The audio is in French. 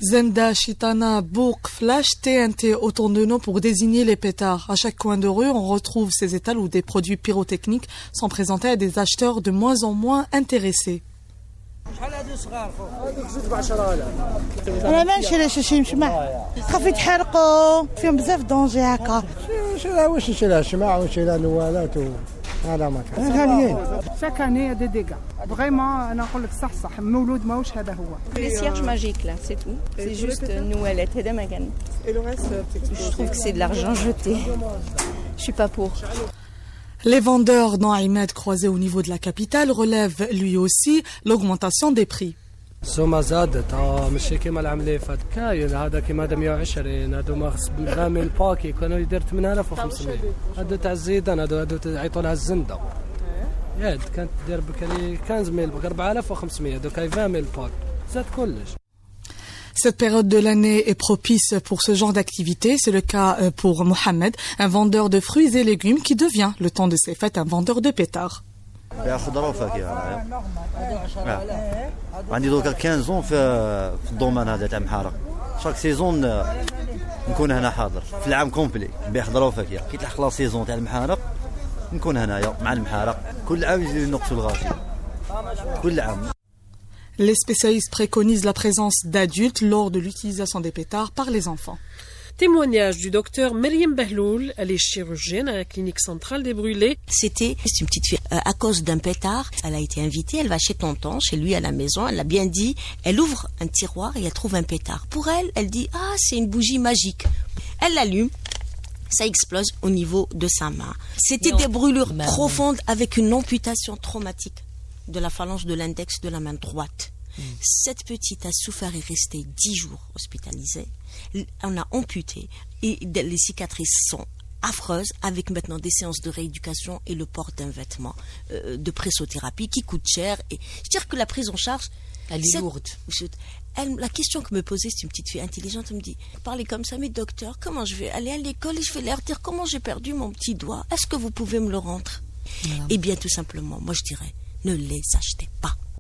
Zenda, Chitana, Bourg, Flash, TNT, autant de noms pour désigner les pétards. À chaque coin de rue, on retrouve ces étals où des produits pyrotechniques sont présentés à des acheteurs de moins en moins intéressés. انا ما نشريش شي مشمع خاف يتحرقوا فيهم بزاف دونجي هكا واش نشريها شماع ونشريها نوالات هذا ما كان غاليين chaque année il y a des dégâts vraiment انا نقول لك صح مولود ماهوش هذا هو les cierges magiques là c'est tout c'est juste نوالات هذا ما كان et le reste je trouve que c'est de l'argent jeté je suis pas pour. Les vendeurs dans Ahmed croisés au niveau de la capitale relèvent lui aussi l'augmentation des prix. السومه زادت ماشي كيما العام اللي فات كاين هذا كيما هذا 120 هذو ما خص غامل باكي كانوا يدير 8500 هذو تاع الزيدان هذو يعيطوا لها الزنده ياد كانت تدير بكري 15000 ب 4500 دوك 20000 باك زاد كلش. Cette période de l'année est propice pour ce genre d'activité. C'est le cas pour Mohamed, un vendeur de fruits et légumes qui devient, le temps de ses fêtes, un vendeur de pétards. عندي دوكا 15 في الدومان هذا تاع محارق شاك سيزون نكون هنا حاضر في العام كومبلي نبيع خضره وفاكهه كي تلحق لا سيزون تاع المحارق نكون هنايا مع المحارق كل عام يزيدوا ينقصوا الغاشي كل عام. Les spécialistes préconisent la présence d'adultes lors de l'utilisation des pétards par les enfants. Témoignage du docteur Meriem Behloul, elle est chirurgienne à la clinique centrale des Brûlés. C'est une petite fille. À cause d'un pétard, elle a été invitée, elle va chez tonton, chez lui à la maison, elle l'a bien dit, elle ouvre un tiroir et elle trouve un pétard. Pour elle, elle dit « Ah, c'est une bougie magique ». Elle l'allume, ça explose au niveau de sa main. C'était des brûlures profondes avec une amputation traumatique de la phalange de l'index de la main droite. Cette petite a souffert et est restée 10 jours hospitalisée. On a amputé et les cicatrices sont affreuses avec maintenant des séances de rééducation et le port d'un vêtement de pressothérapie qui coûte cher. Et je veux dire que la prise en charge, elle est lourde. La question que me posait, c'est une petite fille intelligente, elle me dit, parlez comme ça, mais docteur, comment je vais aller à l'école et je vais leur dire comment j'ai perdu mon petit doigt, est-ce que vous pouvez me le rendre? Eh bien, tout simplement, moi je dirais, ne les achetez pas.